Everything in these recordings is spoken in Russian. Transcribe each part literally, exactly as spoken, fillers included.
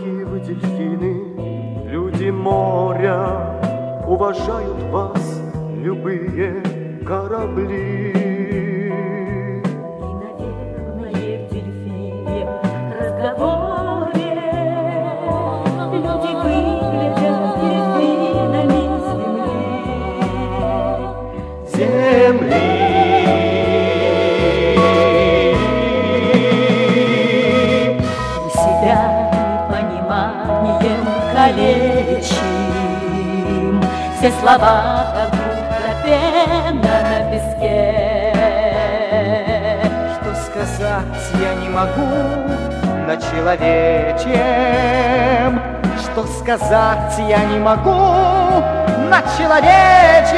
Какие вы дельфины, люди моря, уважают вас любые корабли. И, наверное, в дельфине разговоре люди выглядят дельфинами земли. Земли. Мы себя непониманием калечим, все слова как будто пена на песке. Что сказать я не могу на человечем, что сказать я не могу на человечем.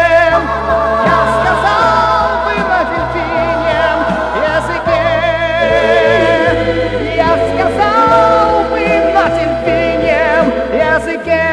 Я сказал бы на дельфинем языке, я сказал бы на дельфинем языке.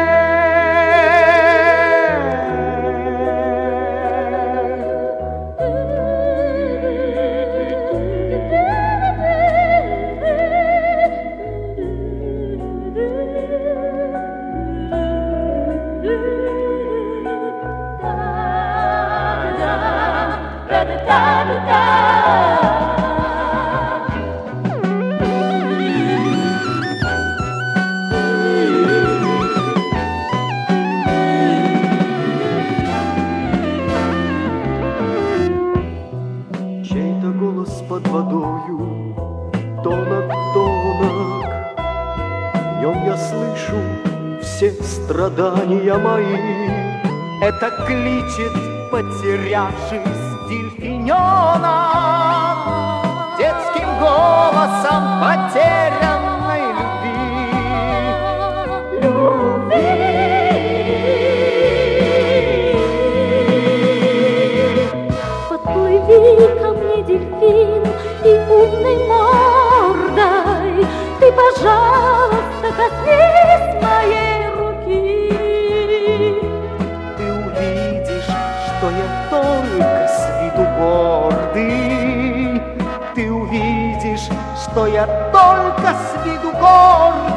Чей-то голос под водою, тонок, тонок, в нем я слышу все страдания мои. Это кличет, потерявшись, дельфиненок детским голосом потерянной любви. Любви. Подплыви ко мне, дельфин, и умной мордой ты, пожалуйста, коснись моей руки. Ты увидишь, что я только с виду гордый. Ты увидишь, что я только с виду гордый.